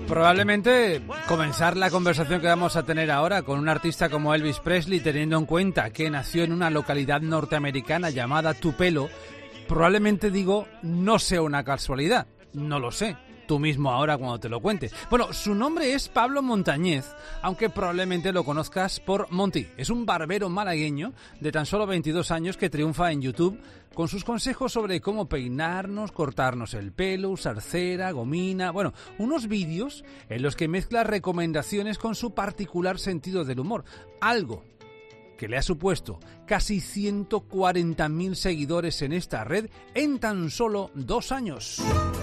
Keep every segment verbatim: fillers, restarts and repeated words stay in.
Probablemente comenzar la conversación que vamos a tener ahora con un artista como Elvis Presley, teniendo en cuenta que nació en una localidad norteamericana llamada Tupelo, probablemente digo, no sea una casualidad, no lo sé. Tú mismo ahora cuando te lo cuentes. Bueno, su nombre es Pablo Montañez, aunque probablemente lo conozcas por Monty. Es un barbero malagueño de tan solo veintidós años que triunfa en YouTube con sus consejos sobre cómo peinarnos, cortarnos el pelo, usar cera, gomina... Bueno, unos vídeos en los que mezcla recomendaciones con su particular sentido del humor. Algo que le ha supuesto casi ciento cuarenta mil seguidores en esta red en tan solo dos años.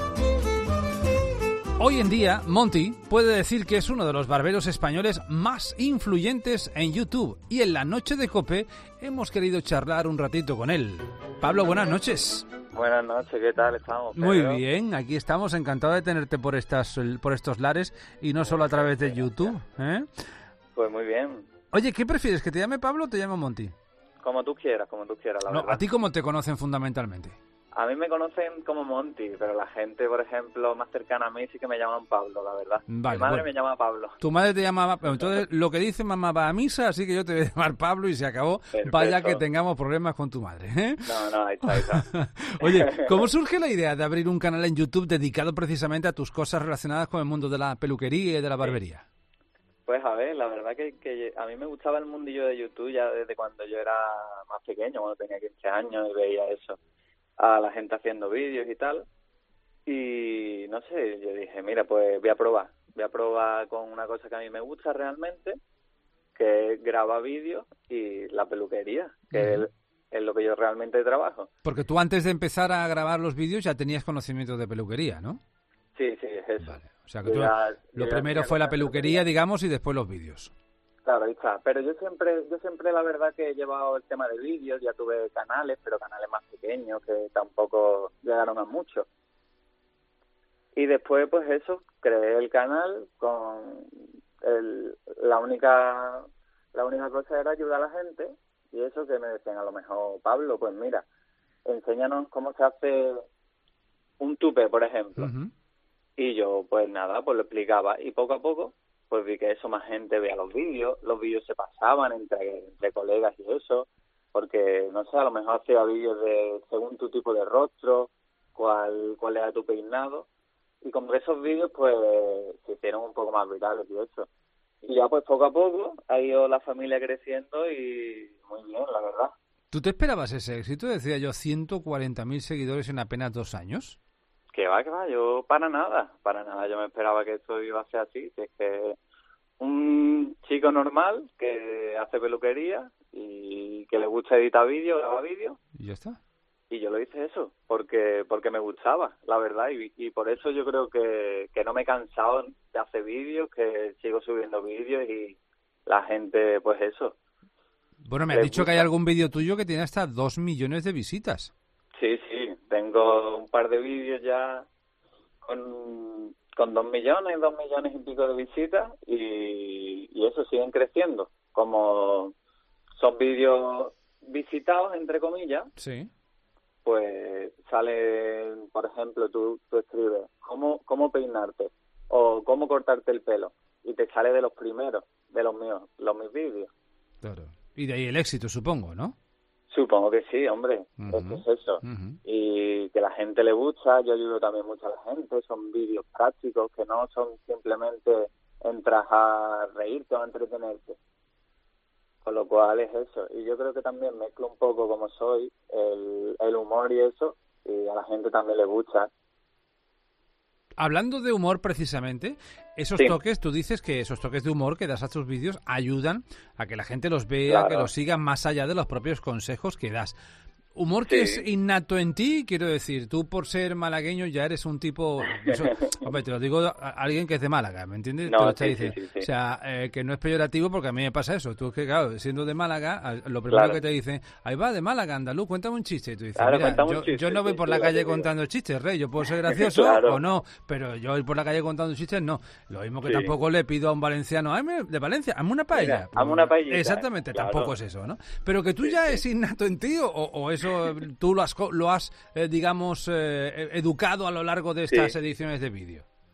Hoy en día, Monty puede decir que es uno de los barberos españoles más influyentes en YouTube y en la noche de COPE hemos querido charlar un ratito con él. Pablo, buenas noches. Buenas noches, ¿qué tal estamos? Muy bien, aquí estamos, encantado de tenerte por estas por estos lares y no solo a través de YouTube, ¿eh? Pues muy bien. Oye, ¿qué prefieres, que te llame Pablo o te llame Monty? Como tú quieras, como tú quieras, la no, verdad. ¿A ti cómo te conocen fundamentalmente? A mí me conocen como Monty, pero la gente, por ejemplo, más cercana a mí sí que me llaman Pablo, la verdad. Vale, Mi madre bueno. me llama Pablo. Tu madre te llama... Entonces, lo que dice mamá va a misa, así que yo te voy a llamar Pablo y se acabó. Perfecto. Vaya que tengamos problemas con tu madre, ¿eh? No, no, ahí está, ahí está. Oye, ¿cómo surge la idea de abrir un canal en YouTube dedicado precisamente a tus cosas relacionadas con el mundo de la peluquería y de la barbería? Pues a ver, la verdad que, que a mí me gustaba el mundillo de YouTube ya desde cuando yo era más pequeño, cuando tenía quince años y veía eso, a la gente haciendo vídeos y tal. Y no sé, yo dije, mira, pues voy a probar. Voy a probar con una cosa que a mí me gusta realmente, que es grabar vídeos y la peluquería, que uh-huh. es, es lo que yo realmente trabajo. Porque tú antes de empezar a grabar los vídeos ya tenías conocimiento de peluquería, ¿no? Sí, sí, es eso. Vale. O sea, que tú, ya, lo primero fue la peluquería, digamos, y después los vídeos. Claro, ahí está. Pero yo siempre, yo siempre la verdad que he llevado el tema de vídeos, ya tuve canales, pero canales más pequeños que tampoco llegaron a mucho. Y después, pues eso, creé el canal con el, la única, la única cosa era ayudar a la gente y eso que me decían a lo mejor, Pablo, pues mira, enséñanos cómo se hace un tupe, por ejemplo. Uh-huh. Y yo, pues nada, pues lo explicaba y poco a poco pues vi que eso, más gente veía los vídeos, los vídeos se pasaban entre, entre colegas y eso, porque, no sé, a lo mejor hacía vídeos de según tu tipo de rostro, cuál cuál era tu peinado, y como que esos vídeos, pues, se hicieron un poco más virales y eso. Y ya, pues, poco a poco ha ido la familia creciendo y muy bien, la verdad. ¿Tú te esperabas ese éxito? Decía yo, ciento cuarenta mil seguidores en apenas dos años. Que va, que va, yo para nada, para nada, yo me esperaba que esto iba a ser así, que es que un chico normal que hace peluquería y que le gusta editar vídeos, graba vídeos. Y ya está. Y yo lo hice eso, porque porque me gustaba, la verdad, y, y por eso yo creo que, que no me he cansado de hacer vídeos, que sigo subiendo vídeos y la gente, pues eso. Bueno, me has dicho gusta. Que hay algún vídeo tuyo que tiene hasta dos millones de visitas. Sí, sí, tengo un par de vídeos ya con, con dos millones, dos millones y pico de visitas y, y eso, siguen creciendo. Como son vídeos visitados, entre comillas, sí. Pues sale, por ejemplo, tú, tú escribes cómo, cómo peinarte o cómo cortarte el pelo y te sale de los primeros, de los míos, los mis vídeos. Claro. Y de ahí el éxito, supongo, ¿no? Supongo que sí, hombre, uh-huh. es, es eso. Uh-huh. Y que la gente le gusta, yo ayudo también mucho a la gente, son vídeos prácticos que no son simplemente entras a reírte o a entretenerte. Con lo cual es eso. Y yo creo que también mezclo un poco como soy, el, el humor y eso, y a la gente también le gusta. Hablando de humor precisamente, esos sí. toques, tú dices que esos toques de humor que das a tus vídeos ayudan a que la gente los vea, claro. que los siga más allá de los propios consejos que das. Humor que sí. es innato en ti, quiero decir, tú por ser malagueño ya eres un tipo, eso, hombre, te lo digo a alguien que es de Málaga, ¿me entiendes? No, te lo sí, está sí, sí, sí. O sea, eh, que no es peyorativo porque a mí me pasa eso, tú es que claro, siendo de Málaga, lo primero claro. que te dicen, ahí va, de Málaga, andaluz, cuéntame un chiste, y tú dices, claro, mira, yo, chiste, yo no voy por sí, la sí, calle sí, contando chistes, Rey, yo puedo ser gracioso claro. o no, pero yo ir por la calle contando chistes, no, lo mismo que sí. tampoco le pido a un valenciano, ay, de Valencia, hazme una paella. Hazme una paellita. Exactamente, claro. tampoco es eso, ¿no? Pero que tú sí, ya sí. es innato en ti o, o eso tú lo has, lo has eh, digamos, eh, educado a lo largo de estas sí. ediciones de vídeo.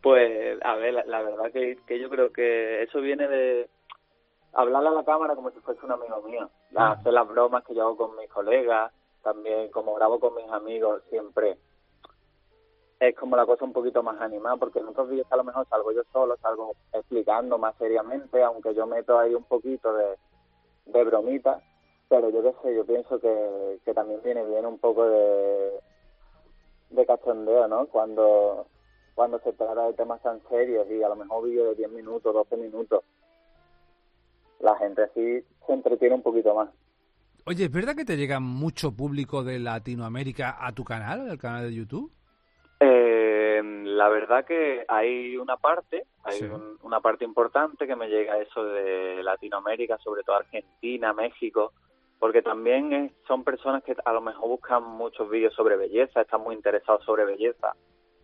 Pues, a ver, la, la verdad que, que yo creo que eso viene de hablarle a la cámara como si fuese un amigo mío. Ah. Hacer las bromas que yo hago con mis colegas, también como grabo con mis amigos, siempre es como la cosa un poquito más animada, porque en otros vídeos a lo mejor salgo yo solo, salgo explicando más seriamente, aunque yo meto ahí un poquito de, de bromita, pero yo qué sé, yo pienso que, que también viene bien un poco de, de cachondeo, ¿no? Cuando, cuando se trata de temas tan serios y a lo mejor vídeos de diez minutos, doce minutos, la gente así se entretiene un poquito más. Oye, ¿es verdad que te llega mucho público de Latinoamérica a tu canal, al canal de YouTube? Eh, la verdad que hay una parte, hay Sí. un, una parte importante que me llega eso de Latinoamérica, sobre todo Argentina, México, porque también es, son personas que a lo mejor buscan muchos vídeos sobre belleza, están muy interesados sobre belleza.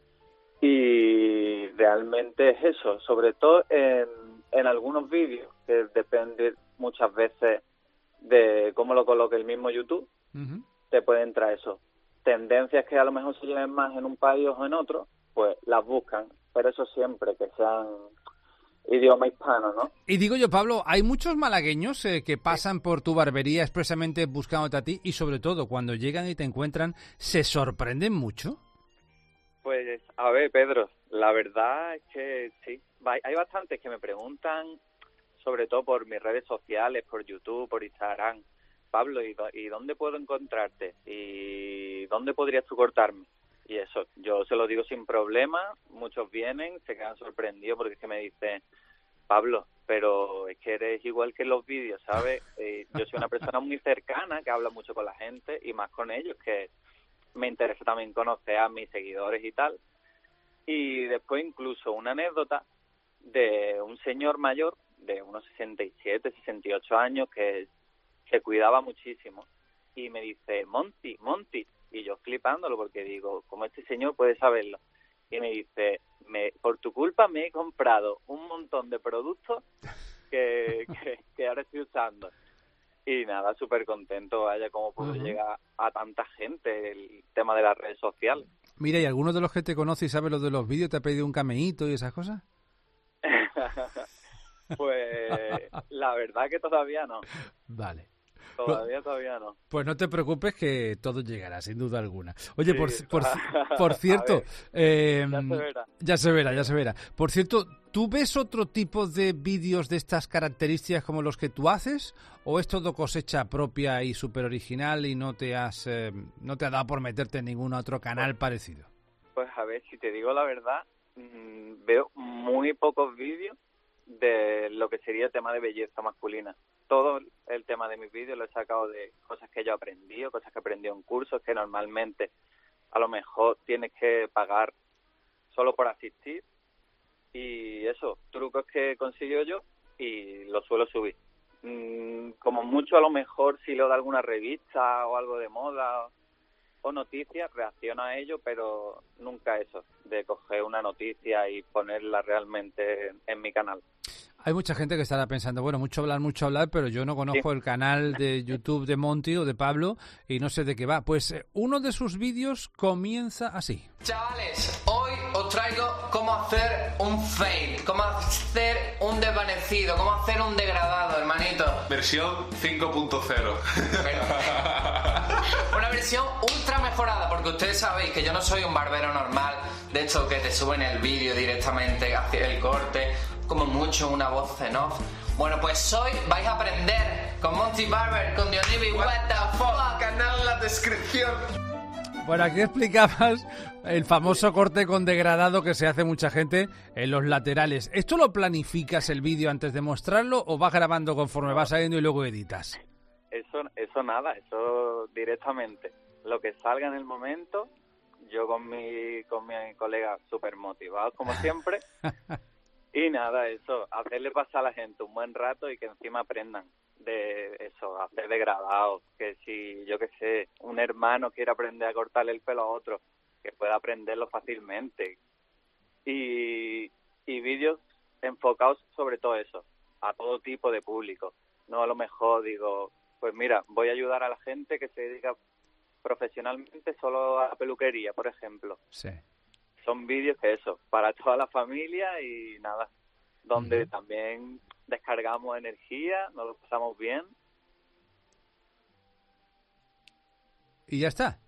Y realmente es eso, sobre todo en, en algunos vídeos, que depende muchas veces de cómo lo coloque el mismo YouTube, Uh-huh. te puede entrar eso. Tendencias que a lo mejor se lleven más en un país o en otro, pues las buscan, pero eso siempre que sean idioma hispano, ¿no? Y digo yo, Pablo, hay muchos malagueños eh, que pasan por tu barbería expresamente buscándote a ti y sobre todo cuando llegan y te encuentran, ¿se sorprenden mucho? Pues, a ver, Pedro, la verdad es que sí, hay bastantes que me preguntan, sobre todo por mis redes sociales, por YouTube, por Instagram, Pablo, ¿y, ¿y dónde puedo encontrarte? ¿Y dónde podrías tú cortarme? Y eso, yo se lo digo sin problema, muchos vienen, se quedan sorprendidos porque es que me dicen, Pablo, pero es que eres igual que en los vídeos, ¿sabes? Eh, yo soy una persona muy cercana, que habla mucho con la gente y más con ellos, que me interesa también conocer a mis seguidores y tal. Y después incluso una anécdota de un señor mayor de unos sesenta y siete, sesenta y ocho años que se cuidaba muchísimo y me dice, Monty, Monty, y yo flipándolo porque digo, ¿cómo este señor puede saberlo? Y me dice, me, por tu culpa me he comprado un montón de productos que, que, que ahora estoy usando. Y nada, súper contento, vaya, cómo puedo uh-huh. llegar a tanta gente el tema de las redes sociales. Mira, ¿y alguno de los que te conoce y sabe lo de los vídeos te ha pedido un cameíto y esas cosas? Pues la verdad que todavía no. Vale. Todavía, todavía no. Pues no te preocupes que todo llegará, sin duda alguna. Oye, sí, por, por, por cierto... eh, ya se verá. Ya se verá, ya se verá. Por cierto, ¿tú ves otro tipo de vídeos de estas características como los que tú haces? ¿O es todo cosecha propia y súper original y no te has eh, no te ha dado por meterte en ningún otro canal pues, parecido? Pues a ver, si te digo la verdad, mmm, veo muy pocos vídeos de lo que sería el tema de belleza masculina. Todo el tema de mis vídeos lo he sacado de cosas que yo he aprendido, cosas que he aprendido en cursos, que normalmente a lo mejor tienes que pagar solo por asistir. Y eso, trucos que consigo yo y los suelo subir. Mm, como mucho a lo mejor si leo de alguna revista o algo de moda o noticias, reacciono a ello, pero nunca eso, de coger una noticia y ponerla realmente en, en mi canal. Hay mucha gente que estará pensando, bueno, mucho hablar, mucho hablar, pero yo no conozco sí. el canal de YouTube de Monty o de Pablo y no sé de qué va. Pues eh, uno de sus vídeos comienza así. Chavales, hoy os traigo cómo hacer un fade, cómo hacer un desvanecido, cómo hacer un degradado, hermanito. Versión cinco punto cero. Una versión ultra mejorada, porque ustedes sabéis que yo no soy un barbero normal, de hecho que te suben el vídeo directamente hacia el corte, como mucho una voz en off. Bueno, pues hoy vais a aprender con Monty Barber, con Dionibi, what, what the fuck, canal en la descripción. Bueno, aquí explicabas el famoso corte con degradado que se hace mucha gente en los laterales. ¿Esto lo planificas el vídeo antes de mostrarlo o vas grabando conforme vas saliendo y luego editas? Eso, eso nada, eso directamente. Lo que salga en el momento, yo con mi, con mi colega súper motivados como siempre. Y nada, eso, hacerle pasar a la gente un buen rato y que encima aprendan de eso, hacer degradados, que si, yo qué sé, un hermano quiere aprender a cortarle el pelo a otro, que pueda aprenderlo fácilmente. Y, y vídeos enfocados sobre todo eso, a todo tipo de público. No a lo mejor digo, pues mira, voy a ayudar a la gente que se dedica profesionalmente solo a la peluquería, por ejemplo. Sí. son vídeos que eso, para toda la familia y nada, donde Uh-huh. también descargamos energía, nos lo pasamos bien. Y ya está.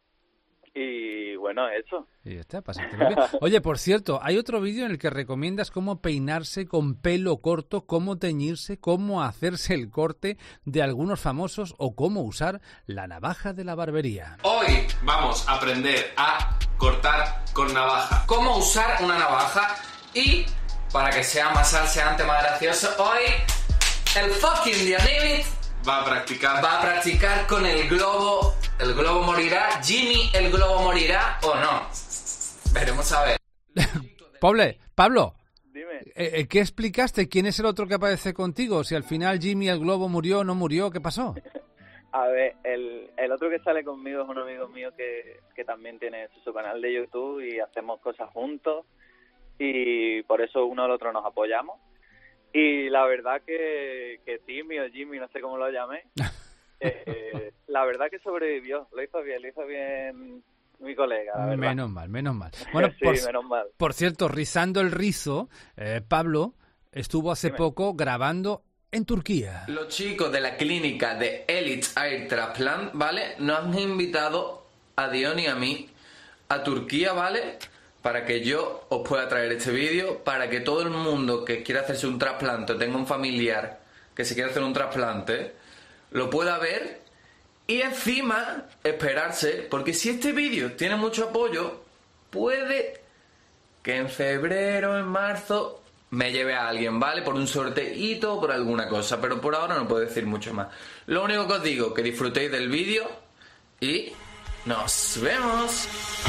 Y bueno, eso. Y ya está, pásatelo bien. Oye, por cierto, hay otro vídeo en el que recomiendas cómo peinarse con pelo corto, cómo teñirse, cómo hacerse el corte de algunos famosos o cómo usar la navaja de la barbería. Hoy vamos a aprender a cortar con navaja. Cómo usar una navaja y, para que sea más salseante, más gracioso, hoy el fucking Dionivit Va a practicar. va a practicar con el globo. ¿El globo morirá? ¿Jimmy el globo morirá o no? Veremos a ver. Pablo, Pablo, Dime. eh, ¿qué explicaste? ¿Quién es el otro que aparece contigo? Si al final Jimmy el globo murió o no murió, ¿qué pasó? A ver, el, el otro que sale conmigo es un amigo mío que, que también tiene su, su canal de YouTube y hacemos cosas juntos y por eso uno al otro nos apoyamos. Y la verdad que, que Timmy o Jimmy, no sé cómo lo llamé, eh, la verdad que sobrevivió, lo hizo bien, lo hizo bien mi colega, la verdad. Menos mal, menos mal. Bueno, sí, por, menos mal. por cierto, rizando el rizo, eh, Pablo estuvo hace Dime. poco grabando en Turquía. Los chicos de la clínica de Elite Air Transplant, ¿vale? Nos han invitado a Dion y a mí a Turquía, ¿vale? Para que yo os pueda traer este vídeo, para que todo el mundo que quiera hacerse un trasplante o tenga un familiar que se quiera hacer un trasplante, lo pueda ver y encima esperarse, porque si este vídeo tiene mucho apoyo, puede que en febrero, en marzo, me lleve a alguien, ¿vale? Por un sorteíto o por alguna cosa, pero por ahora no puedo decir mucho más. Lo único que os digo, que disfrutéis del vídeo y nos vemos.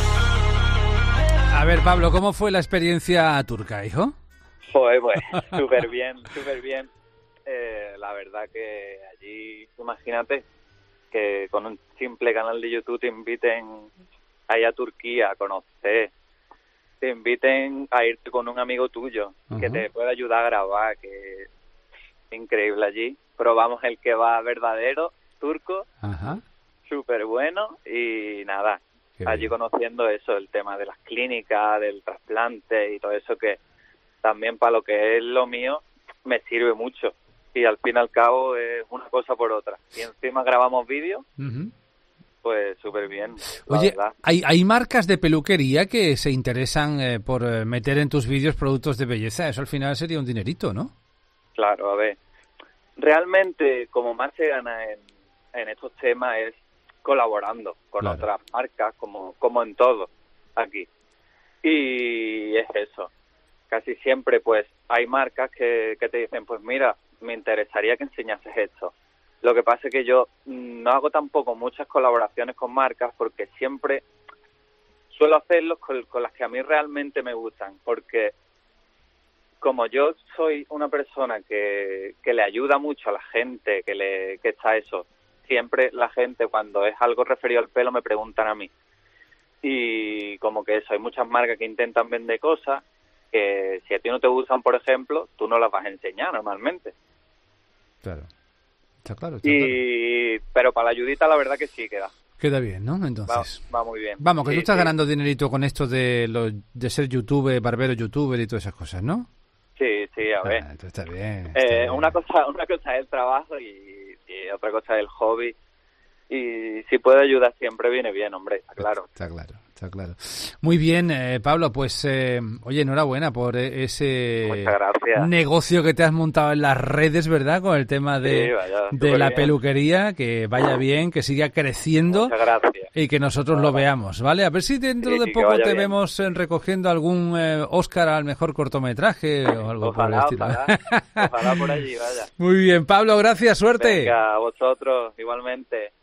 A ver, Pablo, ¿cómo fue la experiencia turca, hijo? Joder, pues, súper bien, súper bien. Eh, la verdad que allí, imagínate, que con un simple canal de YouTube te inviten allá a Turquía a conocer, te inviten a irte con un amigo tuyo, Ajá. que te pueda ayudar a grabar, que es increíble allí. Probamos el que va verdadero, turco, Ajá. súper bueno y nada, Qué allí bien. conociendo eso, el tema de las clínicas, del trasplante y todo eso que también para lo que es lo mío me sirve mucho y al fin y al cabo es una cosa por otra. Y encima grabamos vídeos, Ujú. pues súper bien, la Oye, verdad. ¿hay, hay marcas de peluquería que se interesan eh, por eh, meter en tus vídeos productos de belleza? Eso al final sería un dinerito, ¿no? Claro, a ver, realmente como más se gana en, en estos temas es colaborando con Claro. otras marcas, como, como en todo aquí. Y es eso. Casi siempre pues hay marcas que, que te dicen, pues mira, me interesaría que enseñases esto. Lo que pasa es que yo no hago tampoco muchas colaboraciones con marcas porque siempre suelo hacerlos con, con las que a mí realmente me gustan, porque como yo soy una persona que, que le ayuda mucho a la gente, que le que está eso, siempre la gente cuando es algo referido al pelo me preguntan a mí. Y como que eso, hay muchas marcas que intentan vender cosas que si a ti no te gustan, por ejemplo, tú no las vas a enseñar normalmente. Claro. Está claro, está claro. Y pero para la ayudita la verdad que sí queda. Queda bien, ¿no? Va, Entonces. va muy bien. Vamos, que Sí, tú estás sí. ganando dinerito con esto de, lo, de ser youtuber, barbero youtuber y todas esas cosas, ¿no? Sí, sí, a ver. Ah, entonces está bien. está Eh, bien. una cosa una cosa es el trabajo y, y otra cosa es el hobby. Y si puede ayudar siempre viene bien, hombre, está claro. Está claro, está claro. Muy bien, eh, Pablo, pues, eh, oye, enhorabuena por eh, ese Muchas gracias. negocio que te has montado en las redes, ¿verdad? Con el tema de, Sí, vaya, de súper la bien. peluquería, que vaya bien, que siga creciendo Muchas gracias. y que nosotros lo veamos, ¿vale? A ver si dentro Sí, de que poco vaya te bien. vemos eh, recogiendo algún eh, Oscar al mejor cortometraje o algo Ojalá, por el estilo. ojalá, ojalá por allí, vaya. Muy bien, Pablo, gracias, suerte. Venga, a vosotros igualmente.